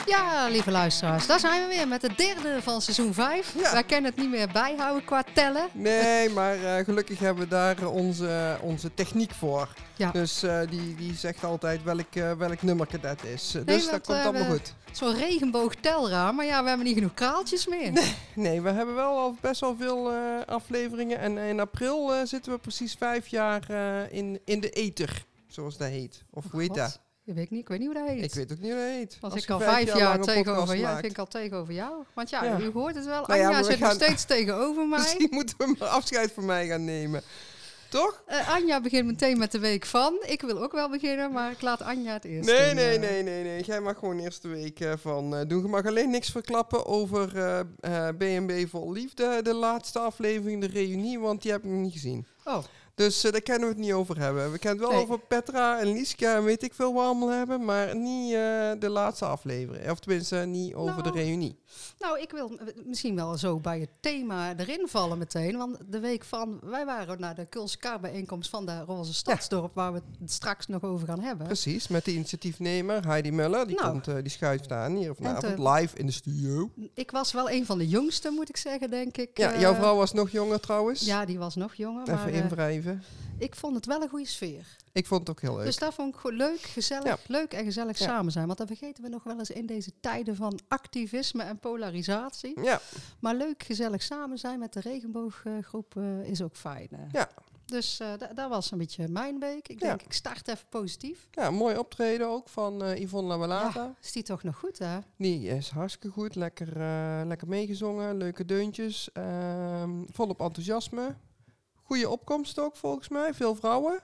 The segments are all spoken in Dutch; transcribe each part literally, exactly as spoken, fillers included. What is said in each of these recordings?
Ja, lieve luisteraars, daar zijn we weer met de derde van seizoen vijf. Ja. Wij kunnen het niet meer bijhouden qua tellen. Nee, maar uh, gelukkig hebben we daar onze, onze techniek voor. Ja. Dus uh, die, die zegt altijd welk, uh, welk nummer dat is. Nee, dus dat komt uh, allemaal goed. Zo'n regenboogtelraam, maar ja, we hebben niet genoeg kraaltjes meer. Nee, nee we hebben wel al best wel veel uh, afleveringen. En in april uh, zitten we precies vijf jaar uh, in, in de ether, zoals dat heet. Of hoe heet dat? Ik weet niet, ik weet niet hoe dat heet. Ik weet ook niet hoe dat heet. Als, Als ik al vijf, vijf jaar, jaar, jaar tegenover jou, maakt. vind ik al tegenover jou. Want ja, ja. u hoort het wel, nou Anja ja, zit gaan... nog steeds tegenover mij. Misschien moeten we maar afscheid van mij gaan nemen. Toch? Uh, Anja begint meteen met de week van. Ik wil ook wel beginnen, maar ik laat Anja het eerst Nee, doen, nee, uh. nee, nee, nee. Jij mag gewoon eerst de week uh, van uh, doen. Je mag alleen niks verklappen over uh, uh, B en B Vol Liefde, de laatste aflevering, de reunie, want die heb ik nog niet gezien. Oh. Dus uh, daar kunnen we het niet over hebben. We kennen het wel nee. over Petra en Lieska en weet ik veel wat we allemaal hebben, maar niet uh, de laatste aflevering. Of tenminste, uh, niet over nou, de reunie. Nou, ik wil misschien wel zo bij het thema erin vallen meteen. Want de week van, wij waren naar de Kulse Kaarbijeenkomst van de Roze Stadsdorp, ja. waar we het straks nog over gaan hebben. Precies, met de initiatiefnemer Heidi Muller. Die, nou, komt, uh, die schuift aan hier vanavond te, live in de studio. Ik was wel een van de jongste, moet ik zeggen, denk ik. Ja, uh, jouw vrouw was nog jonger trouwens. Ja, die was nog jonger. Even maar, invrijven. Uh, ik vond het wel een goede sfeer. Ik vond het ook heel leuk. Dus dat vond ik goed, leuk, gezellig, ja. leuk en gezellig ja. samen zijn. Want dat vergeten we nog wel eens in deze tijden van activisme en polarisatie. Ja. Maar leuk, gezellig samen zijn met de regenbooggroep uh, is ook fijn. Uh. Ja. Dus uh, d- dat was een beetje mijn week. Ik denk, ja. ik start even positief. Ja, mooi optreden ook van uh, Yvonne Lawalata. Ja, is die toch nog goed, hè? Die is hartstikke goed. Lekker, uh, lekker meegezongen, leuke deuntjes. Uh, volop enthousiasme. Goede opkomst ook, volgens mij. Veel vrouwen.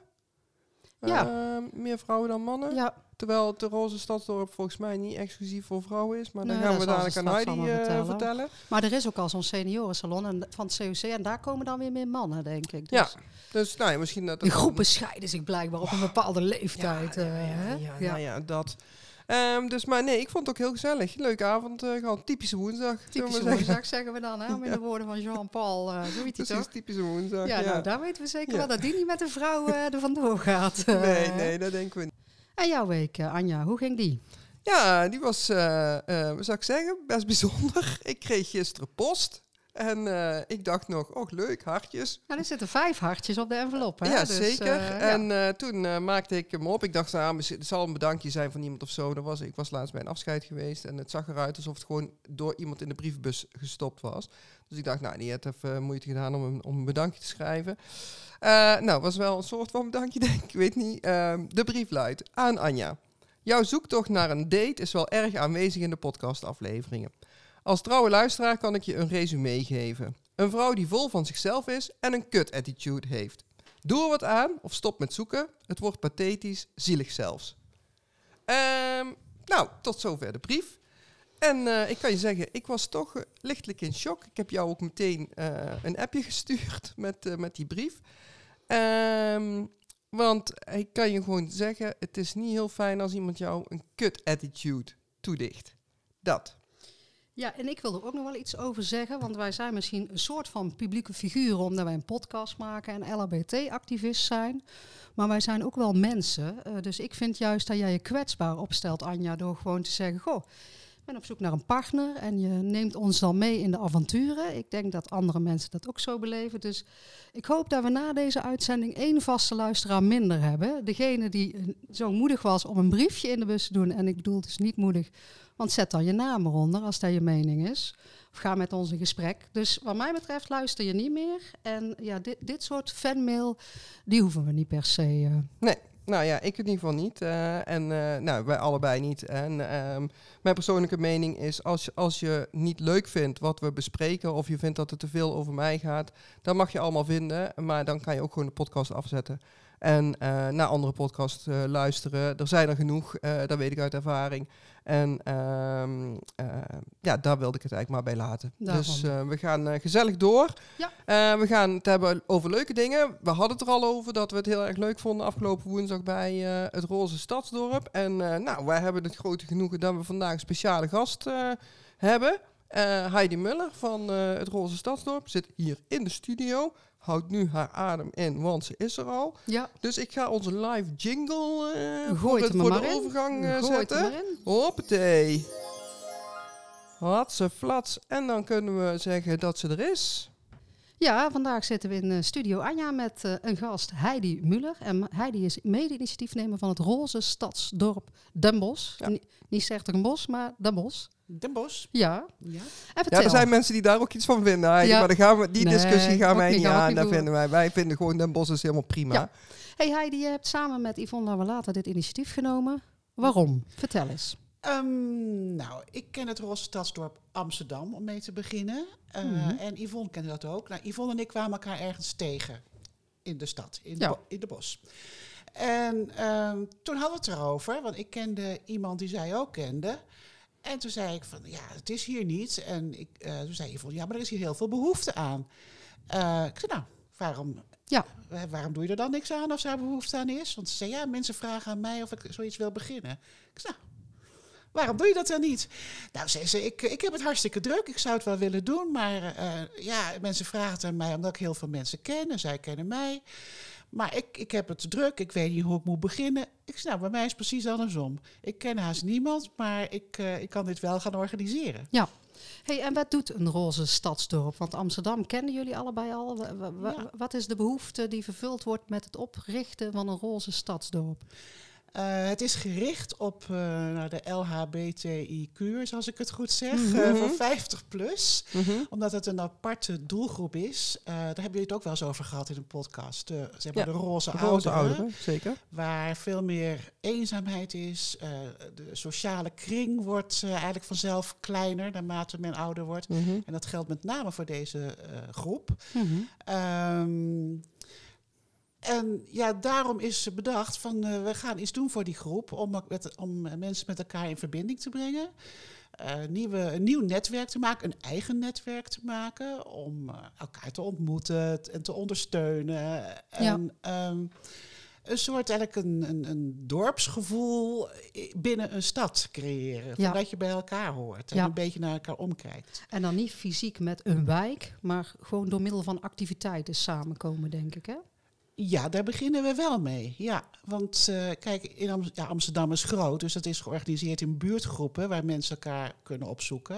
Ja. Uh, meer vrouwen dan mannen. Ja. Terwijl het de Roze Stadsdorp volgens mij niet exclusief voor vrouwen is. Maar nee, dan gaan we dadelijk aan Heidi uh, vertellen. vertellen. Maar er is ook al zo'n seniorensalon en, van het C O C. En daar komen dan weer meer mannen, denk ik. Dus. Ja, dus nou ja, misschien dat... De groepen scheiden zich blijkbaar op een bepaalde leeftijd. Ja, ja, ja, uh, ja, ja, ja. Nou ja, dat... Um, dus, maar nee, ik vond het ook heel gezellig. Leuke avond, uh, gewoon typische woensdag. Typische woensdag zeggen. zeggen we dan, hè? Met ja. de woorden van Jean-Paul. Uh, zo Precies, toch? typische woensdag. Ja, ja. nou, daar weten we zeker ja. wel dat die niet met een vrouw uh, er vandoor gaat. Uh. Nee, nee, dat denken we niet. En jouw week, uh, Anja, hoe ging die? Ja, die was, uh, uh, wat zou ik zeggen, best bijzonder. Ik kreeg gisteren post. En uh, ik dacht nog, oh leuk, hartjes. Nou, er zitten vijf hartjes op de envelop, hè? Ja, dus, zeker. Uh, en ja. uh, toen uh, maakte ik hem op. Ik dacht, nou, het zal een bedankje zijn van iemand of zo. Dat was, ik was laatst bij een afscheid geweest. En het zag eruit alsof het gewoon door iemand in de brievenbus gestopt was. Dus ik dacht, nou, die heeft even moeite gedaan om een, om een bedankje te schrijven. Uh, nou, het was wel een soort van bedankje, denk ik. Ik weet niet. Uh, de brief luidt aan Anja. Jouw zoektocht naar een date is wel erg aanwezig in de podcastafleveringen. Als trouwe luisteraar kan ik je een resume geven. Een vrouw die vol van zichzelf is en een kut-attitude heeft. Doe er wat aan of stop met zoeken. Het wordt pathetisch, zielig zelfs. Um, nou, tot zover de brief. En uh, ik kan je zeggen, ik was toch uh, lichtelijk in shock. Ik heb jou ook meteen uh, een appje gestuurd met, uh, met die brief. Um, want ik kan je gewoon zeggen, het is niet heel fijn als iemand jou een kut-attitude toedicht. Dat. Ja, en ik wil er ook nog wel iets over zeggen, want wij zijn misschien een soort van publieke figuren omdat wij een podcast maken en L H B T-activist zijn. Maar wij zijn ook wel mensen. Uh, dus ik vind juist dat jij je kwetsbaar opstelt, Anja, door gewoon te zeggen, goh, ik ben op zoek naar een partner en je neemt ons dan mee in de avonturen. Ik denk dat andere mensen dat ook zo beleven. Dus ik hoop dat we na deze uitzending één vaste luisteraar minder hebben. Degene die zo moedig was om een briefje in de bus te doen. En ik bedoel dus niet moedig, want zet dan je naam eronder als dat je mening is. Of ga met ons in gesprek. Dus wat mij betreft luister je niet meer. En ja, dit, dit soort fanmail, die hoeven we niet per se. Uh. Nee. Nou ja, ik in ieder geval niet. Uh, en uh, nou, wij allebei niet. En um, mijn persoonlijke mening is, als je, als je niet leuk vindt wat we bespreken, of je vindt dat het te veel over mij gaat, dan mag je allemaal vinden. Maar dan kan je ook gewoon de podcast afzetten. En uh, naar andere podcasts uh, luisteren. Er zijn er genoeg, uh, dat weet ik uit ervaring. En um, uh, ja, daar wilde ik het eigenlijk maar bij laten. Daarom. Dus uh, we gaan uh, gezellig door. Ja. Uh, we gaan het hebben over leuke dingen. We hadden het er al over dat we het heel erg leuk vonden afgelopen woensdag bij uh, het Roze Stadsdorp. En uh, nou, wij hebben het grote genoegen dat we vandaag een speciale gast uh, hebben. Uh, Heidi Muller van uh, het Roze Stadsdorp zit hier in de studio. Houdt nu haar adem in, want ze is er al. Ja. Dus ik ga onze live jingle uh, voor, het, voor maar de in. overgang uh, Gooi zetten. Het maar in. Hoppatee. Hatse flats. En dan kunnen we zeggen dat ze er is. Ja, vandaag zitten we in uh, Studio Anja met uh, een gast, Heidi Muller. En Heidi is mede-initiatiefnemer van het Roze Stadsdorp Den Bosch. Ja. N- niet Zertogenbosch, maar Den Bosch. Den Bosch. Ja. Ja. En vertel. Ja, er zijn mensen die daar ook iets van vinden, Heidi. Ja. Maar dan gaan we, die Nee, discussie gaan ook wij niet, niet gaan we ook aan. niet Dat doen. vinden wij. Wij vinden gewoon Den Bosch is helemaal prima. Ja. Hey Heidi, je hebt samen met Yvonne Lavalata dit initiatief genomen. Waarom? Vertel eens. Um, nou, ik ken het Roze Stadsdorp Amsterdam, om mee te beginnen. Uh, Mhm. En Yvonne kende dat ook. Nou, Yvonne en ik kwamen elkaar ergens tegen in de stad, in, Ja. de, bo- in de bos. En um, toen hadden we het erover, want ik kende iemand die zij ook kende. En toen zei ik van, ja, het is hier niet. En ik, uh, toen zei Yvonne, ja, maar er is hier heel veel behoefte aan. Uh, ik zei, nou, waarom... Ja. Uh, waarom doe je er dan niks aan als daar behoefte aan is? Want ze zei, ja, mensen vragen aan mij of ik zoiets wil beginnen. Ik zei, nou, waarom doe je dat dan niet? Nou, zei ze, ik, ik heb het hartstikke druk. Ik zou het wel willen doen, maar uh, ja, mensen vragen het aan mij omdat ik heel veel mensen ken en zij kennen mij. Maar ik, ik heb het druk, ik weet niet hoe ik moet beginnen. Ik zei, nou, bij mij is het precies andersom. Ik ken haast niemand, maar ik, uh, ik kan dit wel gaan organiseren. Ja. Hey, en wat doet een Roze Stadsdorp? Want Amsterdam kennen jullie allebei al. W- w- Ja. Wat is de behoefte die vervuld wordt met het oprichten van een Roze Stadsdorp? Uh, het is gericht op uh, nou, de L H B T I Q, als ik het goed zeg, Mhm. uh, van vijftig plus. Mm-hmm. Omdat het een aparte doelgroep is. Uh, daar hebben jullie het ook wel eens over gehad in een podcast. De, zeg maar Ja, de roze, Roze ouderen, ouderen, zeker. waar veel meer eenzaamheid is. Uh, de sociale kring wordt uh, eigenlijk vanzelf kleiner naarmate men ouder wordt. Mm-hmm. En dat geldt met name voor deze uh, groep. Mm-hmm. Um, En ja, daarom is bedacht van uh, we gaan iets doen voor die groep om, met, om mensen met elkaar in verbinding te brengen. Uh, nieuwe, een nieuw netwerk te maken, een eigen netwerk te maken, om uh, elkaar te ontmoeten en te ondersteunen. En ja. um, een soort eigenlijk een, een, een dorpsgevoel binnen een stad creëren. Ja. Dat je bij elkaar hoort en Ja. een beetje naar elkaar omkijkt. En dan niet fysiek met een wijk, maar gewoon door middel van activiteiten samenkomen, denk ik, hè? Ja, daar beginnen we wel mee. Ja, want uh, kijk, in Am- ja, Amsterdam is groot, dus dat is georganiseerd in buurtgroepen waar mensen elkaar kunnen opzoeken.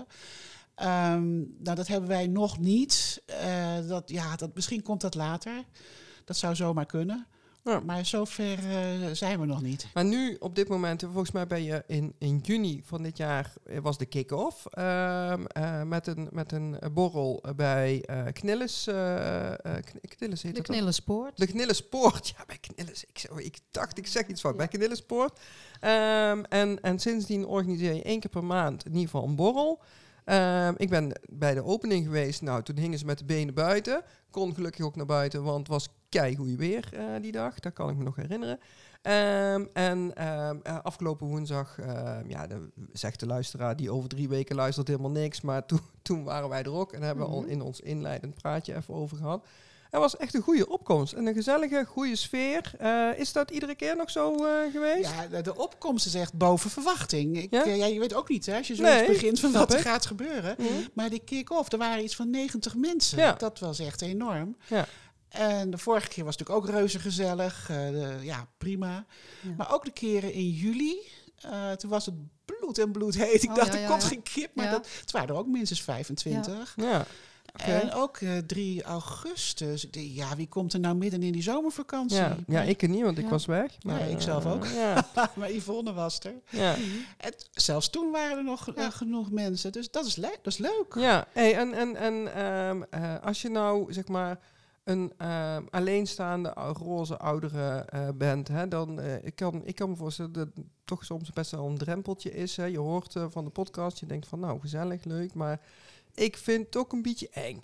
Um, nou, dat hebben wij nog niet. Uh, dat, ja, dat, misschien komt dat later. Dat zou zomaar kunnen. Ja. Maar zover uh, zijn we nog niet. Maar nu, op dit moment, volgens mij ben je in, in juni van dit jaar, was de kick-off. Uh, uh, met, een, met een borrel bij uh, Knillis. Uh, uh, Knillis heet de dat Knillespoort. De Knillespoort. Ja, bij Knillis. Ik, ik dacht, ik zeg iets fout. Ja. Bij Knillespoort. Um, en, en sindsdien organiseer je één keer per maand in ieder geval een borrel. Um, ik ben bij de opening geweest. Nou, toen hingen ze met de benen buiten. Kon gelukkig ook naar buiten, want het was keigoed weer uh, die dag. Dat kan ik me nog herinneren. Um, en um, uh, afgelopen woensdag, uh, ja, de, zegt de luisteraar die over drie weken luistert helemaal niks. Maar to, toen waren wij er ook en hebben we mm-hmm. al in ons inleidend praatje even over gehad. Het was echt een goede opkomst en een gezellige, goede sfeer. Uh, is dat iedere keer nog zo uh, geweest? Ja, de opkomst is echt boven verwachting. Ik, ja? Uh, ja, je weet ook niet, hè, als je zoiets nee, begint van wat er ik. gaat gebeuren. Mm-hmm. Maar die kick-off, er waren iets van negentig mensen. Ja. Dat was echt enorm. Ja. En de vorige keer was het natuurlijk ook reuze gezellig. Uh, de, ja, prima. Ja. Maar ook de keren in juli, uh, toen was het bloed en bloed heet. Ik oh, dacht, ja, er ja, komt ja. geen kip. Maar ja. dat, het waren er ook minstens vijfentwintig. Ja. Ja. Okay. En ook uh, drie augustus. De, ja, wie komt er nou midden in die zomervakantie? Ja, ja ik niet, want ik ja. was weg. Maar, ja, ik zelf ook. Uh, ja. Maar Yvonne was er. Ja. En zelfs toen waren er nog ja. uh, genoeg mensen. Dus dat is, le- dat is leuk. Ja, hey, en, en, en um, uh, als je nou, zeg maar, een uh, alleenstaande roze oudere uh, bent, hè, dan uh, ik kan ik kan me voorstellen dat het toch soms best wel een drempeltje is. Hè. Je hoort uh, van de podcast, je denkt van nou, gezellig, leuk, maar ik vind het ook een beetje eng.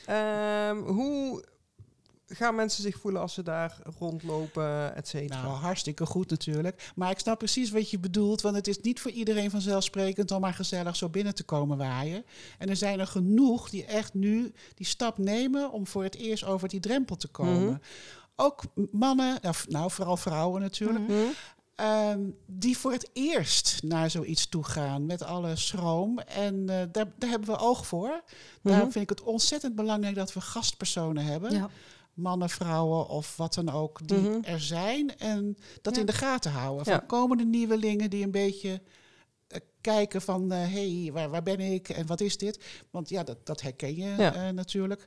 Um, hoe gaan mensen zich voelen als ze daar rondlopen, et cetera? Nou, hartstikke goed natuurlijk. Maar ik snap precies wat je bedoelt, want het is niet voor iedereen vanzelfsprekend om maar gezellig zo binnen te komen waaien. En er zijn er genoeg die echt nu die stap nemen om voor het eerst over die drempel te komen. Mm-hmm. Ook mannen, nou vooral vrouwen natuurlijk, Mm-hmm. Um, die voor het eerst naar zoiets toe gaan met alle schroom. En uh, daar, daar hebben we oog voor. Mm-hmm. Daarom vind ik het ontzettend belangrijk dat we gastpersonen hebben. Ja. Mannen, vrouwen of wat dan ook, die mm-hmm. er zijn. En dat ja. in de gaten houden. Van ja. komende nieuwelingen die een beetje uh, kijken van, hé, uh, hey, waar, waar ben ik en wat is dit? Want ja, dat, dat herken je Ja. uh, natuurlijk.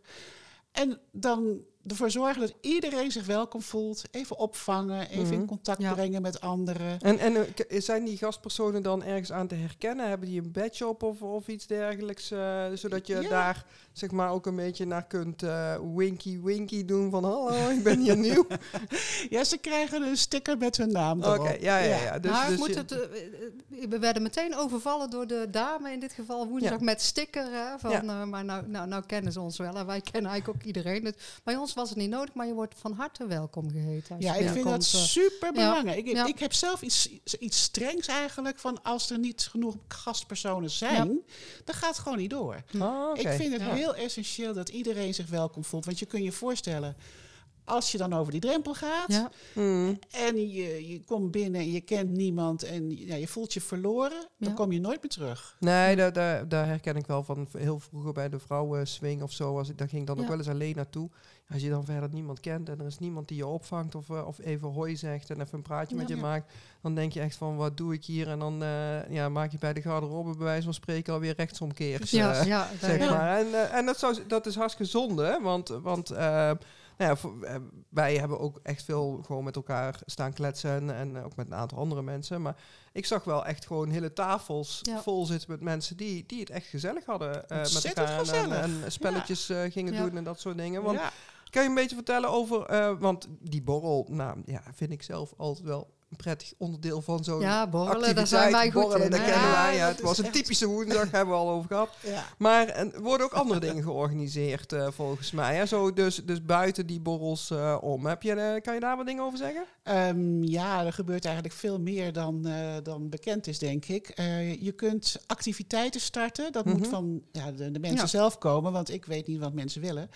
En dan ervoor zorgen dat iedereen zich welkom voelt. Even opvangen, even Mm-hmm. in contact Ja. brengen met anderen. En, en uh, k- zijn die gastpersonen dan ergens aan te herkennen? Hebben die een badge op of, of iets dergelijks? Uh, zodat je Ja. daar zeg maar ook een beetje naar kunt uh, winky winky doen van hallo, ik ben hier nieuw. Ja, ze krijgen een sticker met hun naam erop. Oké, ja, ja, ja. Dus, maar ik dus moet je- het, uh, we werden meteen overvallen door de dame in dit geval woensdag Ja. met sticker. Hè, van, Ja. uh, maar nou, nou, nou kennen ze ons wel en wij kennen eigenlijk ook iedereen. Dus bij ons was het niet nodig, maar je wordt van harte welkom geheten. als Ja, je ik vind dat binnenkomt, uh. super belangrijk. Ik, Ja. ik heb zelf iets, iets strengs eigenlijk van als er niet genoeg gastpersonen zijn, dan gaat het gewoon niet door. Ah, oké. Ik vind het Ja. heel essentieel dat iedereen zich welkom voelt. Want je kunt je voorstellen, als je dan over die drempel gaat Ja. Mm. en je, je komt binnen en je kent niemand en ja, je voelt je verloren, dan Ja. kom je nooit meer terug. Nee, daar, daar, daar herken ik wel van heel vroeger bij de vrouwenswing of zo. Als ik, daar ging ik dan ook Ja. wel eens alleen naartoe. Als je dan verder niemand kent en er is niemand die je opvangt of, uh, of even hoi zegt en even een praatje Ja. met je Ja. maakt, dan denk je echt van wat doe ik hier? En dan uh, ja, maak je bij de garderobe bij wijze van spreken alweer rechtsomkeers. Ja, uh, ja, zeg ja. maar. En, uh, en dat, zou, dat is hartstikke zonde, want, want uh, nou ja, voor, uh, wij hebben ook echt veel gewoon met elkaar staan kletsen en, en ook met een aantal andere mensen. Maar ik zag wel echt gewoon hele tafels Ja. vol zitten met mensen die, die het echt gezellig hadden uh, met Ontzettend elkaar. En, gezellig. en, en spelletjes uh, gingen Ja. doen en dat soort dingen. Want Ja. kan je een beetje vertellen over, uh, want die borrel, nou ja, vind ik zelf altijd wel een prettig onderdeel van zo'n Ja, borrelen, activiteit. daar zijn wij goed Borrelen, in. dat hè? kennen Ja, wij. Ja, dat het is was een echt- typische woensdag, hebben we al over gehad. Ja. Maar er worden ook andere dingen georganiseerd uh, volgens mij. Hè? Zo, dus, dus buiten die borrels uh, om. Heb je, uh, kan je daar wat dingen over zeggen? Um, ja, er gebeurt eigenlijk veel meer dan, uh, dan bekend is, denk ik. Uh, je kunt activiteiten starten. Dat Mhm. moet van ja, de, de mensen Ja. zelf komen, want ik weet niet wat mensen willen.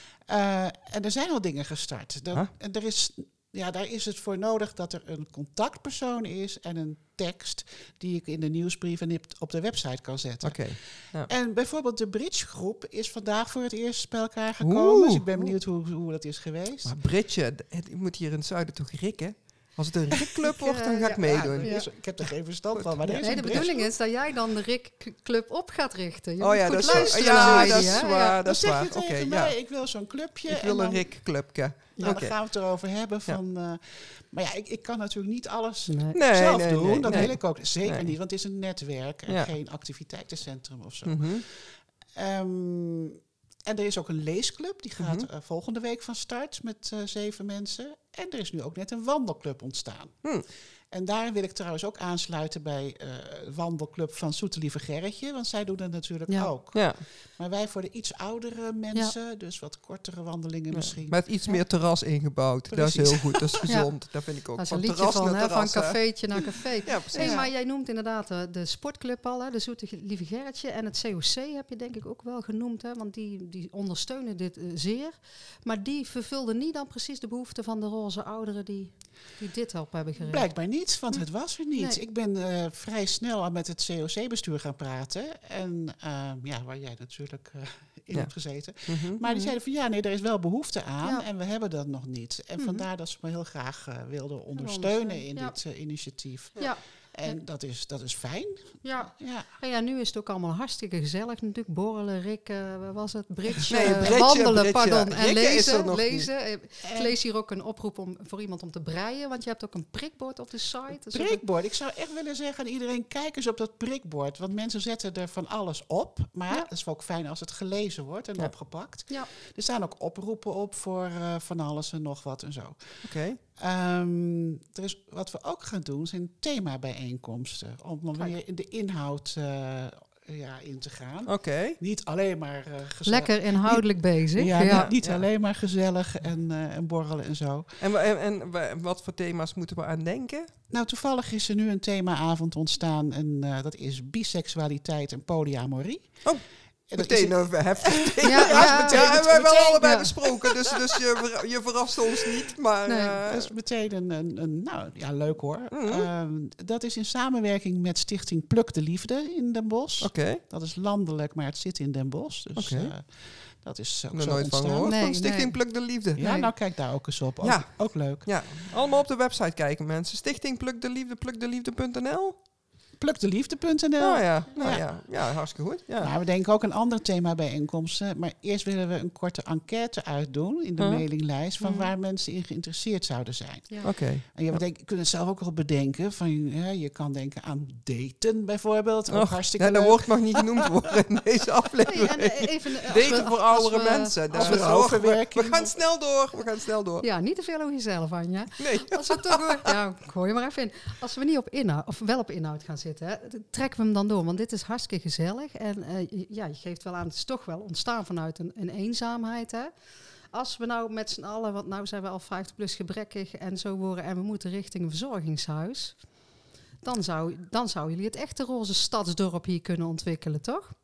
Uh, en er zijn al dingen gestart. Er, Huh? en er is, ja, daar is het voor nodig dat er een contactpersoon is en een tekst die ik in de nieuwsbrief en op de website kan zetten. Oké. Okay. En bijvoorbeeld de Bridge groep is vandaag voor het eerst bij elkaar gekomen. Oeh. Dus ik ben benieuwd hoe, hoe dat is geweest. Maar Britje, d- het- ik moet hier in het zuiden toch rikken? Als het een rikclub wordt, dan ga ik Ja, meedoen. er is- ik heb er geen verstand van, maar er is Nee, een de Bridge bedoeling is dat jij dan de Rick-club op gaat richten. Je Oh moet ja, goed dat is, luisteren, ja, Heidi, dat is hè? waar. Ja. Dat Dan is zeg waar. je Oké, tegen ja. mij, ik wil zo'n clubje. Ik en wil dan, een Rick-clubje. nou, Oké. dan gaan we het erover hebben van... Uh, maar ja, ik, ik kan natuurlijk niet alles Nee. Nee, zelf nee, doen. nee, dat nee. wil ik ook zeker Nee. niet, want het is een netwerk en Ja. geen activiteitencentrum of zo. Mhm. Um, en er is ook een leesclub, die gaat Mhm. uh, volgende week van start met uh, zeven mensen. En er is nu ook net een wandelclub ontstaan. Hmm. En daar wil ik trouwens ook aansluiten bij uh, wandelclub van Zoete Lieve Gerritje, want zij doen dat natuurlijk Ja. ook. Ja, Maar wij voor de iets oudere mensen, dus wat kortere wandelingen misschien. met iets meer terras ingebouwd. Dat is Precies. heel goed, dat is gezond. Dat vind ik ook. Dat is een Van liedje terras van, naar hè, van terras, hè. cafeetje naar café. Ja, precies. Hey, Ja. maar jij noemt inderdaad uh, de sportclub al, hè, de Zoete Ge- Lieve Gerritje. En het C O C heb je denk ik ook wel genoemd, hè, want die, die ondersteunen dit uh, zeer. Maar die vervulden niet dan precies de behoeften van de roze ouderen die, die dit op hebben gericht. Blijkbaar niet, want het was er niet. Nee. Ik ben uh, vrij snel al met het C O C-bestuur gaan praten. En uh, ja, waar jij natuurlijk uh, in Ja. hebt gezeten. Mhm. Maar die zeiden van ja, nee, er is wel behoefte aan Ja. en we hebben dat nog niet. En Mhm. vandaar dat ze me heel graag uh, wilden ondersteunen ondersteunen, in ja. dit uh, initiatief. Ja, En dat is, dat is fijn. ja. Ja. En ja, nu is het ook allemaal hartstikke gezellig natuurlijk. Borrelen, rikken, wat was het? Bridge, Nee, eh, bridge, wandelen, bridge. pardon. En Rikken is er lezen. nog lezen. Eh, Ik En- lees hier ook een oproep om, voor iemand om te breien. Want je hebt ook een prikbord op de site. Dus ook Prikbord. Ik zou echt willen zeggen aan iedereen, kijk eens op dat prikbord. Want mensen zetten er van alles op. Maar Ja. het is ook fijn als het gelezen wordt en Ja. opgepakt. Ja. Er staan ook oproepen op voor uh, van alles en nog wat en zo. Oké. Um, er is, wat we ook gaan doen zijn themabijeenkomsten. Om dan Kijk. weer in de inhoud uh, ja, in te gaan. Oké. Niet alleen maar uh, gezellig. lekker inhoudelijk bezig. Ja, Ja. Niet, niet Ja. alleen maar gezellig en, uh, en borrelen en zo. En, wa- en, en wa- wat voor thema's moeten we aan denken? Nou, toevallig is er nu een themaavond ontstaan. En uh, dat is biseksualiteit en polyamorie. Oh, En dat meteen is- een heftig thema. Ja, Ja, ja, meteen, ja, ja, we hebben meteen, allebei ja. besproken, dus, dus je, ver- je verrast ons niet. Maar Nee, eh, Dat is meteen een, een, een nou ja, leuk hoor. Mhm. Um, dat is in samenwerking met Stichting Pluk de Liefde in Den Bosch. oké. Dat is landelijk, maar het zit in Den Bosch. Dus Oké. uh, dat is ook Nog zo nooit van ontstaan. gehoord. Nee, van Stichting nee. Pluk de Liefde. Ja, Nee. nou kijk daar ook eens op. Ook, Ja. ook leuk. Ja, allemaal op de website kijken mensen. Stichting Pluk de Liefde, pluk de liefde punt n l. Plukteliefde punt n l. Nou ja, nou Ja. ja. ja, hartstikke goed. Ja. Nou, we denken ook een ander thema bijeenkomsten. Maar eerst willen we een korte enquête uitdoen in de Huh? mailinglijst van Mhm. waar mensen in geïnteresseerd zouden zijn. Ja. Oké. En je, denk, je kunt het zelf ook wel bedenken. Van, ja, je kan denken aan daten bijvoorbeeld. Ook Och, hartstikke ja, dat leuk. woord mag niet genoemd worden in deze Hey, aflevering. en, eh, even, eh, als Daten we- voor als oudere we- mensen. als Daar we is- overwerking- we gaan snel door. We gaan snel door. Ja, niet te veel over jezelf, Anja. Nee. Als we toch weer, ja, gooi je maar even in. Als we niet op inhoud, of wel op inhoud gaan zitten, hè, trekken we hem dan door. Want dit is hartstikke gezellig. En eh, je- ja, je geeft wel aan, het is toch wel ontstaan vanuit een, een eenzaamheid. Hè. Als we nou met z'n allen, want nou zijn we al vijftig plus gebrekkig en zo worden en we moeten richting een verzorgingshuis. Dan zou, dan zou jullie het echte roze stadsdorp hier kunnen ontwikkelen, toch?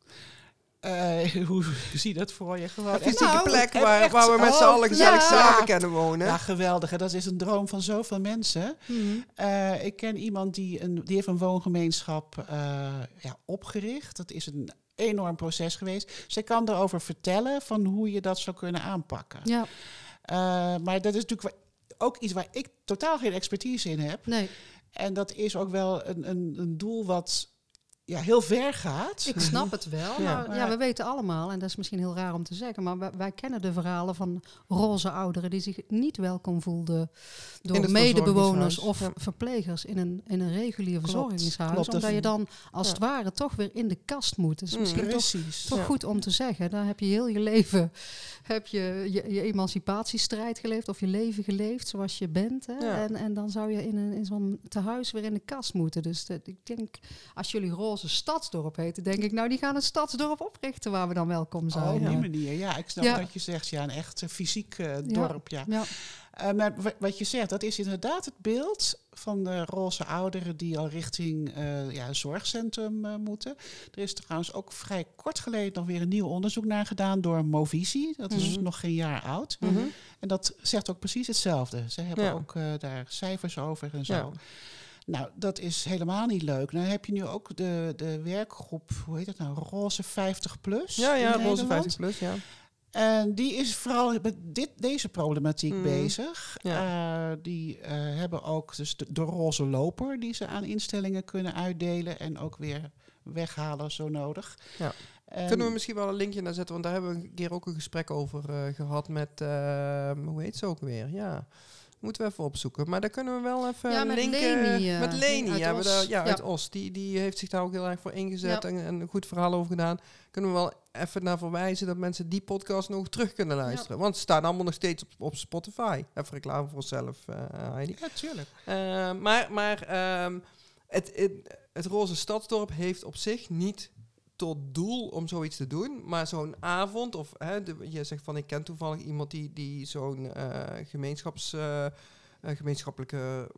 Eh, hoe zie je dat voor je? Gewoon Een echt- fysieke Nou, plek echt- waar, waar we met z'n oh, allen gezellig ja. samen kunnen wonen. Ja, geweldig. Hè? Dat is een droom van zoveel mensen. Mhm. Eh, ik ken iemand die, een, die heeft een woongemeenschap eh, ja, opgericht. Dat is een enorm proces geweest. Zij kan erover vertellen van hoe je dat zou kunnen aanpakken. Ja, Eh, maar dat is natuurlijk wa- ook iets waar ik totaal geen expertise in heb. nee. En dat is ook wel een, een, een doel wat ja, heel ver gaat. Ik snap het wel. Ja. Maar, ja, we weten allemaal, en dat is misschien heel raar om te zeggen, maar wij, wij kennen de verhalen van roze ouderen die zich niet welkom voelden In door het medebewoners verzorgingshuis, of ja. verplegers in een, in een regulier verzorgingshuis. klopt. Omdat je dan als Ja. het ware toch weer in de kast moet. Dus Mm. misschien toch, Precies. toch Ja. goed om te zeggen. Daar heb je heel je leven, heb je, je je emancipatiestrijd geleefd of je leven geleefd zoals je bent. Hè? Ja. En, en dan zou je in, een, in zo'n tehuis weer in de kast moeten. Dus dat, ik denk, als jullie roze stadsdorp heten, denk ik, nou die gaan een stadsdorp oprichten waar we dan welkom zijn. Oh, op Ja. die manier. Ja, ik snap Ja. dat je zegt, ja, een echt eh, fysiek eh, dorp. Ja. Ja. Eh, maar wa- wat je zegt, dat is inderdaad het beeld van de roze ouderen die al richting eh, ja, een zorgcentrum eh, moeten. Er is trouwens ook vrij kort geleden nog weer een nieuw onderzoek naar gedaan door Movisie. Dat is Mhm. nog geen jaar oud. Mhm. En dat zegt ook precies hetzelfde. Ze hebben Ja. ook eh, daar cijfers over en zo. Ja. Nou, dat is helemaal niet leuk. Nou heb je nu ook de, de werkgroep, hoe heet het nou, Roze vijftig plus. Ja, ja, in roze Nederland. vijftig plus, ja. En die is vooral met dit, deze problematiek Mhm. bezig. Ja. Eh, die eh, hebben ook dus de, de roze loper die ze aan instellingen kunnen uitdelen en ook weer weghalen zo nodig. Ja. En- Kunnen we misschien wel een linkje naar zetten, want daar hebben we een keer ook een gesprek over eh, gehad met, eh, hoe heet ze ook weer? Ja, moeten we even opzoeken. Maar daar kunnen we wel even Ja, met linken. Leni, eh, met Leni, uit ja, we Os. daar- ja, uit Ja. Os. Die, die heeft zich daar ook heel erg voor ingezet Ja. en, en een goed verhaal over gedaan. Kunnen we wel even naar verwijzen dat mensen die podcast nog terug kunnen luisteren. Want ze staan allemaal nog steeds op, op Spotify. Even reclame voor onszelf, eh Heidi. Ja, tuurlijk. Uh, maar maar ehm, het, het, het Roze Stadsdorp heeft op zich niet tot doel om zoiets te doen. Maar zo'n avond, of hè, de, je zegt van ik ken toevallig iemand die, die zo'n uh, gemeenschaps, uh, uh, gemeenschappelijke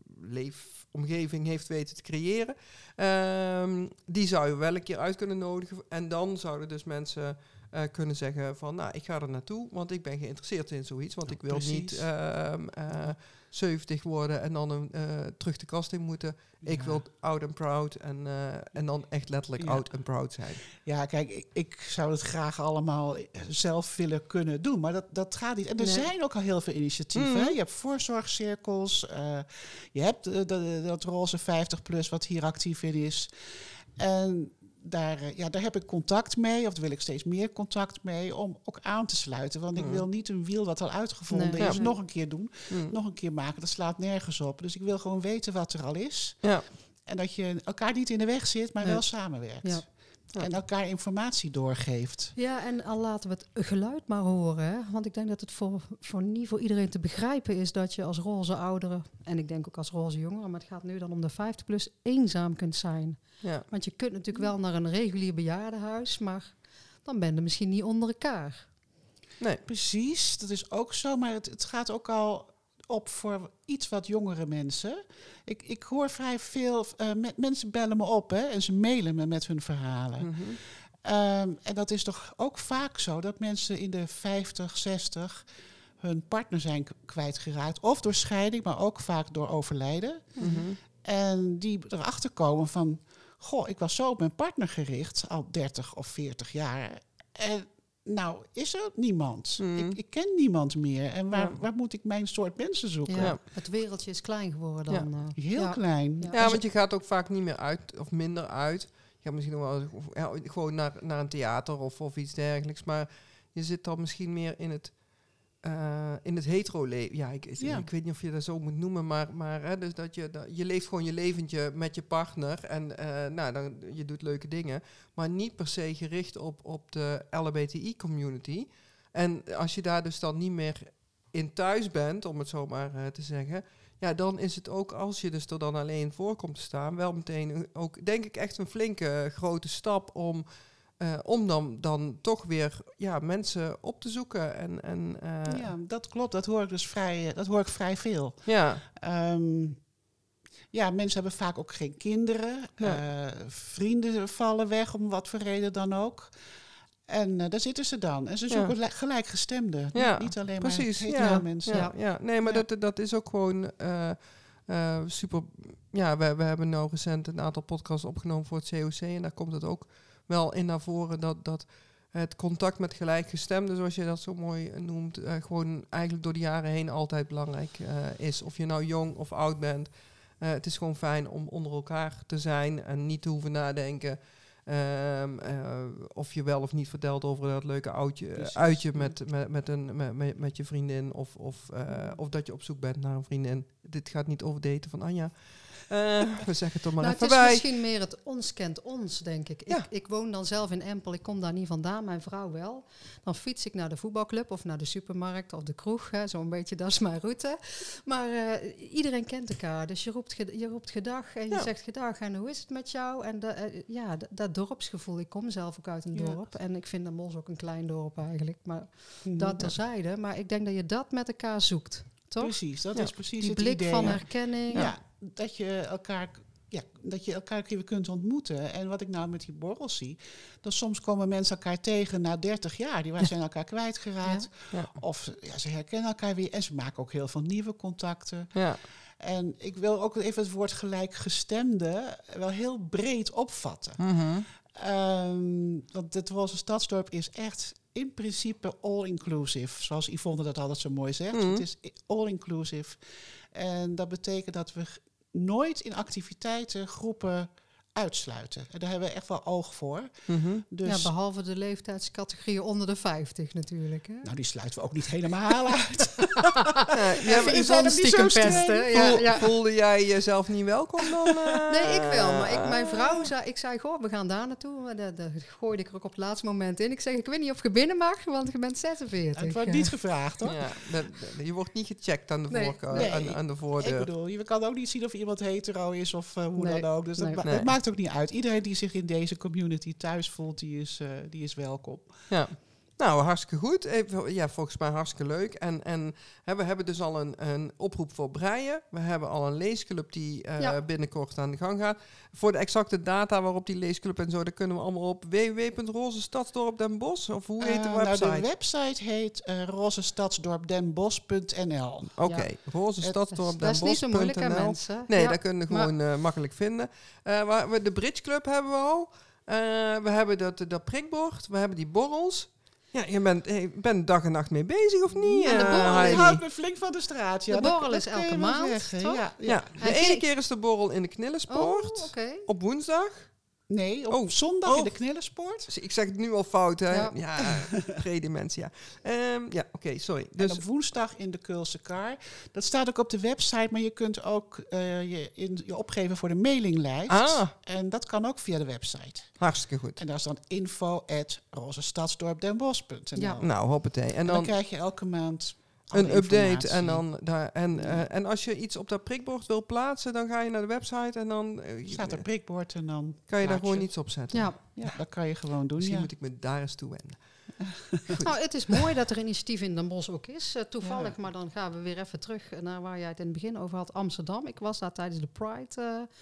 leefomgeving heeft weten te creëren. Um, die zou je wel een keer uit kunnen nodigen. En dan zouden dus mensen uh, kunnen zeggen van nou, ik ga er naartoe, want ik ben geïnteresseerd in zoiets. Want ik wil Precies. niet uh, uh, zeventig worden en dan een, uh, terug de kast in moeten. Ik Ja. wil oud en proud en, uh, en dan echt letterlijk Ja. oud en proud zijn. Ja, kijk, ik, ik zou het graag allemaal zelf willen kunnen doen, maar dat, dat gaat niet. En er Nee. zijn ook al heel veel initiatieven. Mhm. Hè? Je hebt voorzorgcirkels, uh, je hebt uh, dat, dat roze vijftig plus wat hier actief in is. En daar, uh, ja, daar heb ik contact mee, of daar wil ik steeds meer contact mee, om ook aan te sluiten. Want ik Mhm. wil niet een wiel wat al uitgevonden Nee. is, Ja. nog een keer doen, Mm. nog een keer maken. Dat slaat nergens op. Dus ik wil gewoon weten wat er al is. Ja. En dat je elkaar niet in de weg zit, maar Nee. wel samenwerkt. Ja. Ja. En elkaar informatie doorgeeft. Ja, en al laten we het geluid maar horen. Hè? Want ik denk dat het voor, voor niet voor iedereen te begrijpen is dat je als roze ouderen, en ik denk ook als roze jongeren, maar het gaat nu dan om de vijftig plus, eenzaam kunt zijn. Ja. Want je kunt natuurlijk wel naar een regulier bejaardenhuis, maar dan ben je misschien niet onder elkaar. Nee. Precies, dat is ook zo. Maar het, het gaat ook al op voor iets wat jongere mensen. Ik, ik hoor vrij veel, uh, met, mensen bellen me op hè, en ze mailen me met hun verhalen. Mm-hmm. Um, en dat is toch ook vaak zo dat mensen in de vijftig, zestig hun partner zijn k- kwijtgeraakt. Of door scheiding, maar ook vaak door overlijden. Mm-hmm. En die erachter komen van, goh, ik was zo op mijn partner gericht, al dertig of veertig jaar. En nou, is er niemand. Mm. Ik, ik ken niemand meer. En waar, Ja. waar moet ik mijn soort mensen zoeken? Ja, Ja. Het wereldje is klein geworden dan. eh. Heel Ja. klein. Ja. Ja, want je gaat ook vaak niet meer uit of minder uit. Je gaat misschien nog wel ja, gewoon naar, naar een theater of, of iets dergelijks. Maar je zit dan misschien meer in het, uh, in het hetero-leven. Ja, ik, Ja. ik weet niet of je dat zo moet noemen. Maar, maar hè, dus dat je, dat, je leeft gewoon je leventje met je partner. En uh, nou, dan, je doet leuke dingen. Maar niet per se gericht op, op de L H B T I-community. En als je daar dus dan niet meer in thuis bent, om het zo maar uh, te zeggen... Ja, dan is het ook, als je dus er dan alleen voor komt te staan... wel meteen ook, denk ik, echt een flinke uh, grote stap... om, uh, om dan, dan toch weer ja, mensen op te zoeken. En, en, uh, ja, dat klopt. Dat hoor ik dus vrij, dat hoor ik vrij veel. Ja. Um, ja, mensen hebben vaak ook geen kinderen. Ja. Uh, vrienden vallen weg, om wat voor reden dan ook. En uh, daar zitten ze dan. En ze zoeken ja. gelijkgestemden. Ja, niet, niet alleen precies. maar hetero Ja, mensen. Ja, ja. Nee, maar ja. dat, dat is ook gewoon uh, uh, super... Ja, we, we hebben nou recent een aantal podcasts opgenomen voor het C O C. En daar komt het ook wel in naar voren dat, dat het contact met gelijkgestemden, zoals je dat zo mooi noemt, uh, gewoon eigenlijk door de jaren heen altijd belangrijk uh, is. Of je nou jong of oud bent. Uh, het is gewoon fijn om onder elkaar te zijn en niet te hoeven nadenken... Um, uh, of je wel of niet vertelt over dat leuke oudje, uitje met, met, met, een, met, met je vriendin. Of, of, uh, of dat je op zoek bent naar een vriendin. Dit gaat niet over daten van Anja. Uh, we zeggen het er maar nou, even bij. bij. Het is misschien meer het ons kent ons, denk ik. Ja. ik. Ik woon dan zelf in Empel, ik kom daar niet vandaan, mijn vrouw wel. Dan fiets ik naar de voetbalclub of naar de supermarkt of de kroeg. Zo'n beetje, dat is mijn route. Maar uh, iedereen kent elkaar, dus je roept, ge- je roept gedag en je ja. zegt gedag. En hoe is het met jou? En de, uh, ja, d- dat dorpsgevoel, ik kom zelf ook uit een ja. dorp. En ik vind Den Bosch ook een klein dorp eigenlijk. Maar mm-hmm. dat terzijde. Ja. Maar ik denk dat je dat met elkaar zoekt. Toch? Precies, dat ja. is precies Die het blik idee. van herkenning. Ja, ja, dat je elkaar... Ja, dat je elkaar weer kunt ontmoeten. En wat ik nou met die borrels zie... dan soms komen mensen elkaar tegen na dertig jaar. Die zijn elkaar kwijtgeraakt. Ja. Ja. Of ja, ze herkennen elkaar weer. En ze maken ook heel veel nieuwe contacten. Ja. En ik wil ook even het woord gelijkgestemde... wel heel breed opvatten. Mm-hmm. Um, want het Roze Stadsdorp is echt... in principe all-inclusive. Zoals Yvonne dat altijd zo mooi zegt. Mm-hmm. Het is all-inclusive. En dat betekent dat we... nooit in activiteiten groepen uitsluiten. En daar hebben we echt wel oog voor. Mm-hmm. Dus ja, behalve de leeftijdscategorieën onder de vijftig natuurlijk. Hè? Nou, die sluiten we ook niet helemaal uit. ja, ja, Yvonne stiekem pesten. Ja, Voel, ja. Voelde jij jezelf niet welkom dan? Uh, nee, ik wel. Maar ik, mijn vrouw zei, ik zei, goh, we gaan daar naartoe. Daar, daar gooide ik er ook op het laatste moment in. Ik zeg, ik weet niet of je binnen mag, want je bent zesenveertig. Het wordt niet gevraagd, hoor. Ja, de, de, je wordt niet gecheckt aan de, nee, voorkeur, nee, aan, aan de voordeur. Ik bedoel, je kan ook niet zien of iemand hetero is of uh, hoe nee, dan ook. Dus dat, nee, ma- nee. het maakt ook niet uit. Iedereen die zich in deze community thuis voelt, die is, uh, die is welkom. Ja. Nou, hartstikke goed. Even, ja, volgens mij hartstikke leuk. En, en hè, we hebben dus al een, een oproep voor breien. We hebben al een leesclub die uh, ja. binnenkort aan de gang gaat. Voor de exacte data waarop die leesclub en zo, daar kunnen we allemaal op w w w punt roze stadsdorp den bosch. Of hoe heet de website? Uh, nou, de website heet uh, roze stadsdorp den bosch punt n l. Oké, okay. ja. roze stadsdorp den bosch punt n l. Dat is niet zo moeilijk aan mensen. Nee, ja. dat kunnen we gewoon uh, makkelijk vinden. Uh, waar we, de Bridge Club hebben we al. Uh, we hebben dat, dat prikbord. We hebben die borrels. Ja, je bent, je bent dag en nacht mee bezig, of niet? Ja, de borrel uh, houdt me flink van de straat. Ja. De borrel dat, is dat elke maand, ja, ja. ja, de ene ging... keer is de borrel in de Knillenspoort. Oh, okay. Op woensdag. Nee, op oh. zondag oh. in de Knillenspoort. Ik zeg het nu al fout, hè? Ja, ja pre-dementia. Um, ja, oké, okay, sorry. Dus en op woensdag in de Keulse Kar. Dat staat ook op de website, maar je kunt ook uh, je, in, je opgeven voor de mailinglijst. Ah. En dat kan ook via de website. Hartstikke goed. En daar is dan info at roze stadsdorp den bosch punt n l. Ja. Nou, hoppatee. En, en dan, dan krijg je elke maand... een update en dan daar en, uh, en als je iets op dat prikbord wil plaatsen, dan ga je naar de website en dan uh, staat er prikbord en dan kan je daar gewoon iets op zetten. Ja, ja, dat kan je gewoon doen. Misschien ja. moet ik me daar eens toe wenden. Nou, het is mooi dat er initiatief in Den Bosch ook is. Uh, toevallig, ja. Maar dan gaan we weer even terug naar waar jij het in het begin over had, Amsterdam. Ik was daar tijdens de Pride. Uh,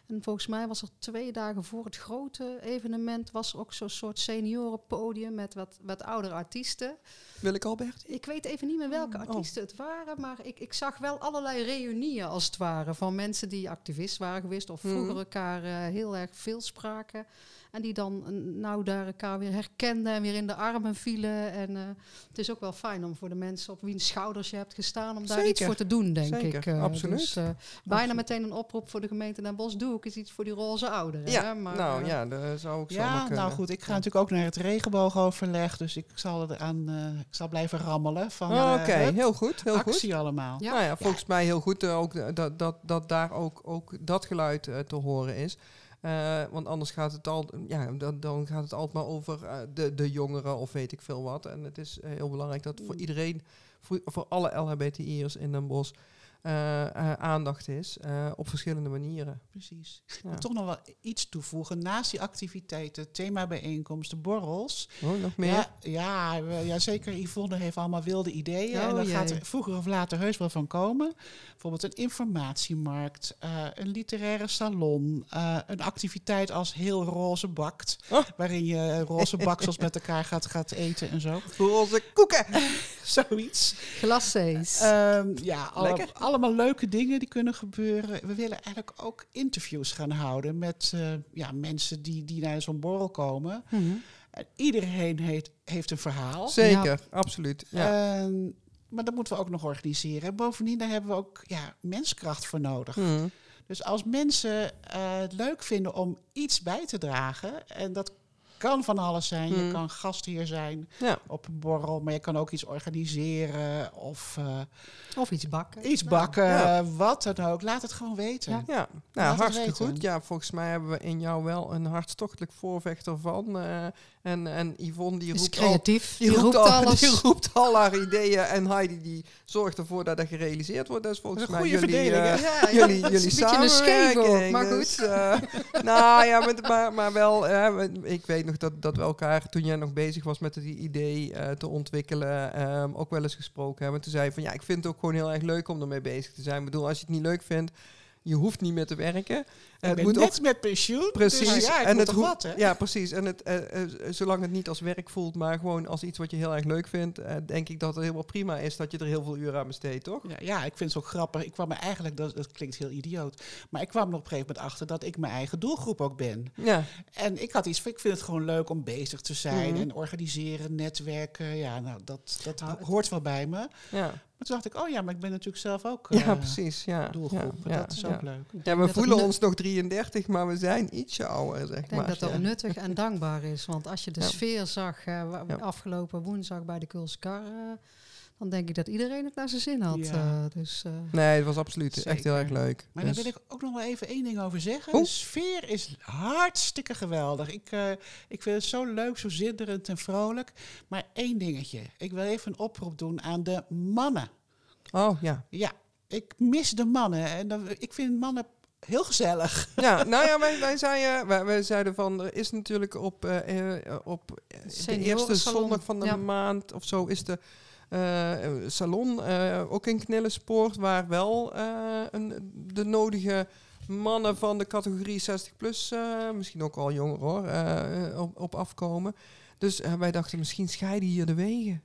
En volgens mij was er twee dagen voor het grote evenement... was er ook zo'n soort seniorenpodium met wat, wat oudere artiesten. Willeke Alberti? Ik weet even niet meer welke artiesten oh. het waren... maar ik, ik zag wel allerlei reunieën als het ware... van mensen die activist waren geweest... of vroeger hmm. elkaar uh, heel erg veel spraken... En die dan nou daar elkaar weer herkenden en weer in de armen vielen. En uh, het is ook wel fijn om voor de mensen op wiens schouders je hebt gestaan... om daar Zeker. iets voor te doen, denk Zeker. ik. Uh, Absoluut. Dus uh, bijna Absoluut. meteen een oproep voor de gemeente Den Bosch. Doe ik eens iets voor die roze ouderen. Ja, hè? Maar, nou uh, ja, dat zou ook ja, zomaar kunnen. Nou goed, ik ga ja. natuurlijk ook naar het regenboogoverleg. Dus ik zal, eraan, uh, ik zal blijven rammelen. Van, oh, uh, Oké, okay. heel goed. Heel actie goed. allemaal. Ja. Nou ja, volgens ja. mij heel goed uh, ook, uh, dat, dat, dat daar ook, ook dat geluid uh, te horen is. Uh, want anders gaat het al, ja, dan, dan gaat het altijd maar over uh, de, de jongeren of weet ik veel wat. En het is uh, heel belangrijk dat voor iedereen, voor, voor alle L H B T I'ers in Den Bosch, uh, uh, aandacht is uh, op verschillende manieren. Precies. Ja. Ik wil toch nog wel iets toevoegen. Naast die activiteiten, themabijeenkomsten, borrels. Oh, nog meer? Ja, ja, ja, zeker. Yvonne heeft allemaal wilde ideeën. Oh, en daar gaat er vroeger of later heus wel van komen. Bijvoorbeeld een informatiemarkt, uh, een literaire salon, uh, een activiteit als heel roze bakt. Oh. Waarin je roze baksels met elkaar gaat, gaat eten en zo. Roze koeken! Zoiets. Glacés. Um, ja, alle, allemaal leuke dingen die kunnen gebeuren. We willen eigenlijk ook interviews gaan houden met uh, ja, mensen die, die naar zo'n borrel komen. Mm-hmm. En iedereen heeft, heeft een verhaal. Zeker, ja. absoluut. Ja. Um, maar dat moeten we ook nog organiseren. En bovendien, daar hebben we ook ja, menskracht voor nodig. Mm. Dus als mensen uh, het leuk vinden om iets bij te dragen, en dat kan van alles zijn. Mm. Je kan gastheer zijn ja. op een borrel, maar je kan ook iets organiseren of... Uh, of iets bakken. Iets bakken, nou, ja. wat dan ook. Laat het gewoon weten. Ja, ja. Nou, hartstikke goed. Ja, volgens mij hebben we in jou wel een hartstochtelijk voorvechter van. Uh, en, en Yvonne die roept, creatief. Al, die, die, roept, roept al, alles. die roept al haar ideeën. En Heidi die zorgt ervoor dat dat gerealiseerd wordt. Dat is volgens mij jullie, uh, ja, ja, jullie, jullie, jullie jullie samenwerking. Maar goed. Dus, uh, nou ja, maar, maar, maar wel. Uh, ik weet nog dat, dat we elkaar, toen jij nog bezig was met het idee uh, te ontwikkelen, um, ook wel eens gesproken hebben. Toen zei je van ja, ik vind het ook gewoon heel erg leuk om ermee bezig te zijn. Ik bedoel, als je het niet leuk vindt, je hoeft niet meer te werken. Ik uh, ben moet net ook, met pensioen. Precies. Dus ja, ik en moet het toch wat, hè? Ja, precies. En het, uh, uh, zolang het niet als werk voelt, maar gewoon als iets wat je heel erg leuk vindt, uh, denk ik dat het helemaal prima is dat je er heel veel uren aan besteedt, toch? Ja, ja, ik vind het ook grappig. Ik kwam me eigenlijk, dat, dat klinkt heel idioot, maar ik kwam er op een gegeven moment achter dat ik mijn eigen doelgroep ook ben. Ja. En ik had iets van, ik vind het gewoon leuk om bezig te zijn mm-hmm. en organiseren, netwerken. Ja, nou, dat, dat ho- hoort wel bij me. Ja. Maar toen dacht ik, oh ja, maar ik ben natuurlijk zelf ook uh, ja, precies, ja. doelgroep. Ja, dat ja, is ook ja. leuk. Ja, we voelen ons nog drieëndertig, maar we zijn ietsje ouder, zeg ik denk maar. dat dat ja. nuttig en dankbaar is. Want als je de ja. sfeer zag uh, w- ja. afgelopen woensdag bij de Kulse Kar, uh, dan denk ik dat iedereen het naar zijn zin had. Ja. Uh, dus, uh, nee, het was absoluut Zeker. echt heel erg leuk. Maar dus. daar wil ik ook nog wel even één ding over zeggen. Oeh. De sfeer is hartstikke geweldig. Ik, uh, ik vind het zo leuk, zo zinderend en vrolijk. Maar één dingetje. Ik wil even een oproep doen aan de mannen. Oh, ja. Ja, ik mis de mannen. En dan, ik vind mannen heel gezellig. Ja, nou ja, wij, wij, zeiden, wij, wij zeiden van, er is natuurlijk op, uh, op de eerste zondag van de ja. maand of zo is de uh, salon uh, ook in Knillenspoort, waar wel uh, een, de nodige mannen van de categorie zestig plus, uh, misschien ook al jonger hoor, uh, op, op afkomen. Dus uh, wij dachten, misschien scheiden hier de wegen.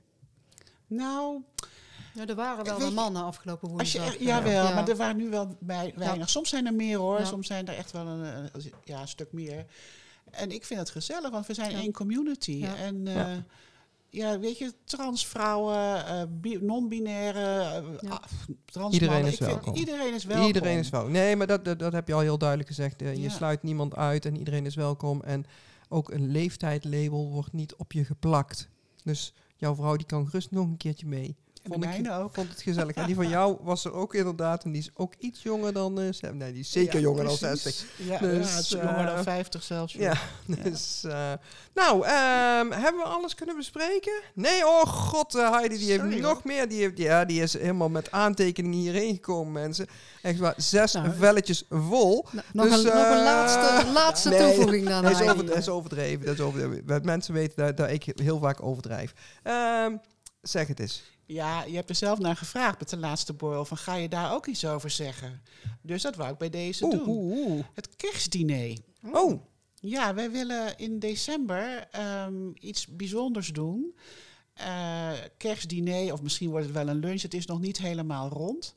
Nou... Ja, er waren wel de mannen afgelopen woensdag. Als je, jawel, ja. maar er waren nu wel bij, weinig. Ja. Soms zijn er meer hoor, ja. soms zijn er echt wel een, een, ja, een stuk meer. En ik vind het gezellig, want we zijn ja. één community. Ja. En uh, ja. ja, weet je, transvrouwen, uh, bi- non-binaire, uh, ja. transmannen. Iedereen is ik vind, welkom. Iedereen is welkom. Iedereen is welkom. Nee, maar dat, dat, dat heb je al heel duidelijk gezegd. Uh, je ja. sluit niemand uit en iedereen is welkom. En ook een leeftijdlabel wordt niet op je geplakt. Dus jouw vrouw die kan gerust nog een keertje mee. Vond ik ook. vond het gezellig. En die van jou was er ook inderdaad. En die is ook iets jonger dan... Uh, nee, die is zeker ja, jonger precies. dan zestig. Ja, dus, ja, het is uh, jonger dan vijftig zelfs. Ja, dus... Uh, nou, um, hebben we alles kunnen bespreken? Nee, oh god, uh, Heidi, die heeft Sorry, nog hoor. meer. Die, heeft, ja, die is helemaal met aantekeningen hierheen gekomen, mensen. Echt waar, zes nou, velletjes vol. Nou, nog, dus, een, uh, nog een laatste, laatste nee, toevoeging dan, dat is, Heidi. over, dat is overdreven. Dat is overdreven. Mensen weten dat, dat ik heel vaak overdrijf. Um, zeg het eens. Ja, je hebt er zelf naar gevraagd met de laatste borrel. Van, ga je daar ook iets over zeggen? Dus dat wou ik bij deze Oeh, doen. oeh, oeh. Het kerstdiner. Oh, Ja, wij willen in december um, iets bijzonders doen. Uh, kerstdiner, of misschien wordt het wel een lunch. Het is nog niet helemaal rond.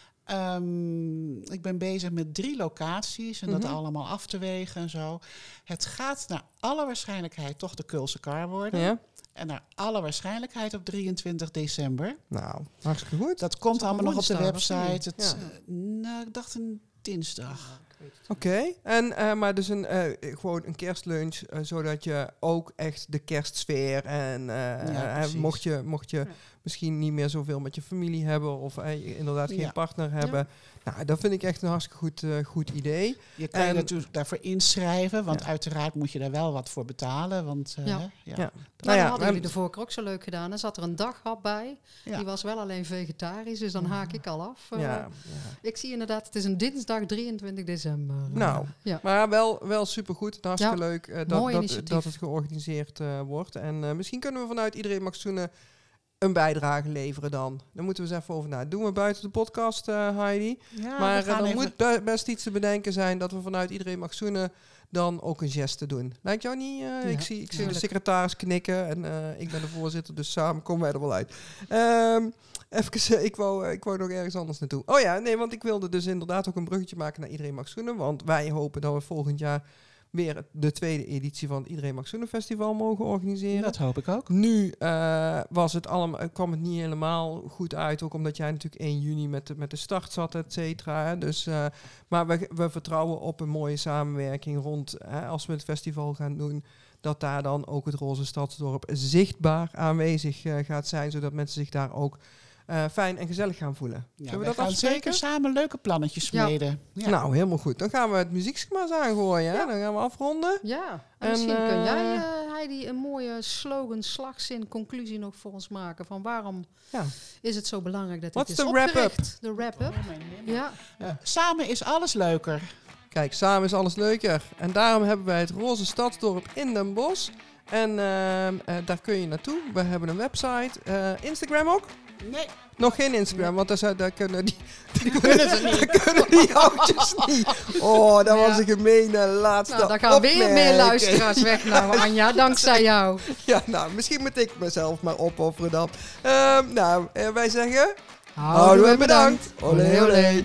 Um, ik ben bezig met drie locaties en dat Mm-hmm. allemaal af te wegen en zo. Het gaat naar alle waarschijnlijkheid toch de Keulse Kar worden. ja. En naar alle waarschijnlijkheid op drieëntwintig december. Nou, hartstikke goed. Dat komt Is dat allemaal een nog op de woensdag, of website. niet? Het, Ja. uh, nou, ik dacht een dinsdag. Oké, en uh, maar dus een, uh, gewoon een kerstlunch, uh, zodat je ook echt de kerstsfeer en uh, Ja, uh, mocht je, mocht je Ja. misschien niet meer zoveel met je familie hebben of uh, inderdaad geen Ja. partner hebben. Nou, dat vind ik echt een hartstikke goed, uh, goed idee. Je kan je En- natuurlijk daarvoor inschrijven, want Ja. uiteraard moet je daar wel wat voor betalen. Want, uh, Ja. hè, ja. Ja. Nou, Nou ja, dat hadden en- jullie de vorige keer ook zo leuk gedaan. Er zat er een daghap bij. Ja. Die was wel alleen vegetarisch, dus dan haak ik al af. Uh, Ja, ja. Ik zie inderdaad, het is een dinsdag drieëntwintig december. Nou, ja. Maar wel, wel supergoed. Hartstikke Ja, leuk uh, dat, mooi dat, initiatief. dat het georganiseerd uh, wordt. En uh, misschien kunnen we vanuit Iedereen Mag Zoenen een bijdrage leveren dan. Daar moeten we eens even over na. Doen we buiten de podcast, uh, Heidi. Ja, maar we uh, gaan dan even- moet be- best iets te bedenken zijn dat we vanuit Iedereen Mag Zoenen dan ook een geste doen. Lijkt jou niet? Uh, Ja, ik zie, ik zie de tuurlijk. secretaris knikken en uh, ik ben de voorzitter, dus samen komen wij er wel uit. Um, even, ik wou, uh, ik wou nog ergens anders naartoe. Oh ja, nee, want ik wilde dus inderdaad ook een bruggetje maken naar Iedereen Mag Zoenen, want wij hopen dat we volgend jaar weer de tweede editie van het Iedereen Mag Zoenen Festival mogen organiseren. Dat hoop ik ook. Nu uh, was het allemaal, kwam het niet helemaal goed uit, ook omdat jij natuurlijk één juni met de, met de start zat, et cetera. hè. Dus, uh, maar we, we vertrouwen op een mooie samenwerking rond, hè, als we het festival gaan doen, dat daar dan ook het Roze Stadsdorp zichtbaar aanwezig uh, gaat zijn, zodat mensen zich daar ook uh, fijn en gezellig gaan voelen. Ja, Zullen we wij dat gaan afspreken? zeker samen leuke plannetjes Ja. smeden. Ja. Nou, helemaal goed. Dan gaan we het muziekschema eens aangooien. Hè? Ja. Dan gaan we afronden. Ja, en, En, misschien uh, kun jij, uh, Heidi, een mooie slogan, slagzin, conclusie nog voor ons maken. Van waarom Ja. is het zo belangrijk dat What's dit is the wrap-up? opgericht? De wrap-up. Ja. Uh, samen is alles leuker. Kijk, samen is alles leuker. En daarom hebben wij het Roze Stadsdorp in Den Bosch. En uh, uh, daar kun je naartoe. We hebben een website. Uh, Instagram ook? Nee. Nog geen Instagram, want daar, zou- daar kunnen die, Die kunnen ze niet. daar kunnen die oudjes niet. Oh, dat was Ja. een gemene laatste Nou, dan gaan weer meer opmerking. luisteraars weg nou, Anja, dankzij jou. Ja, nou, misschien moet ik mezelf maar opofferen dan. Uh, nou, uh, wij zeggen... Houden we bedankt. Olé, olé.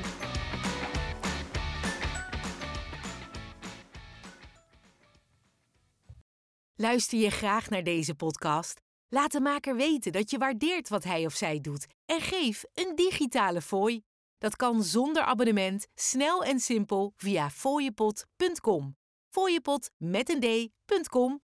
Luister je graag naar deze podcast? Laat de maker weten dat je waardeert wat hij of zij doet en geef een digitale fooi. Dat kan zonder abonnement, snel en simpel via fooiepot punt com. Fooiepot met een d punt com.